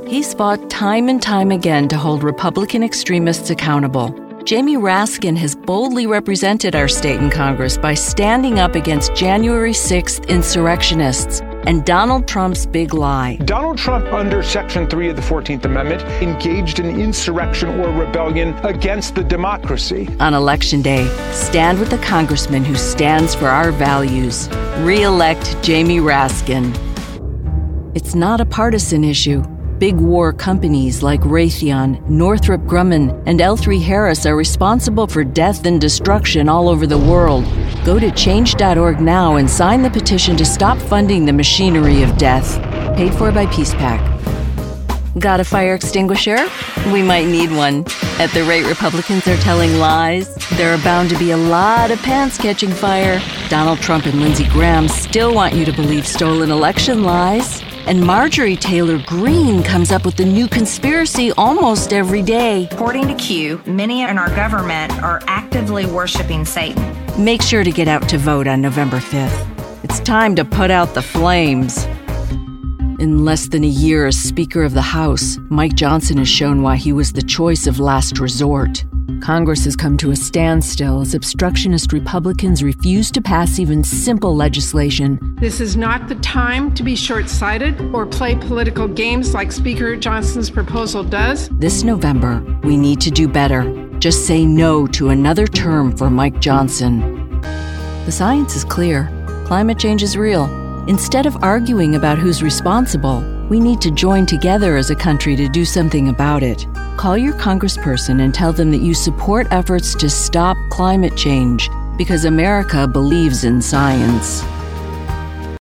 He's fought time and time again to hold Republican extremists accountable. Jamie Raskin has boldly represented our state in Congress by standing up against January 6th insurrectionists and Donald Trump's big lie. Donald Trump, under Section 3 of the 14th Amendment, engaged in insurrection or rebellion against the democracy. On Election Day, stand with the congressman who stands for our values. Re-elect Jamie Raskin. It's not a partisan issue. Big war companies like Raytheon, Northrop Grumman, and L3 Harris are responsible for death and destruction all over the world. Go to change.org now and sign the petition to stop funding the machinery of death. Paid for by PeacePack. Got a fire extinguisher? We might need one. At the rate Republicans are telling lies, there are bound to be a lot of pants catching fire. Donald Trump and Lindsey Graham still want you to believe stolen election lies. And Marjorie Taylor Greene comes up with a new conspiracy almost every day. According to Q, many in our government are actively worshiping Satan. Make sure to get out to vote on November 5th. It's time to put out the flames. In less than a year as Speaker of the House, Mike Johnson has shown why he was the choice of last resort. Congress has come to a standstill as obstructionist Republicans refuse to pass even simple legislation. This is not the time to be short-sighted or play political games like Speaker Johnson's proposal does. This November, we need to do better. Just say no to another term for Mike Johnson. The science is clear. Climate change is real. Instead of arguing about who's responsible, we need to join together as a country to do something about it. Call your congressperson and tell them that you support efforts to stop climate change because America believes in science.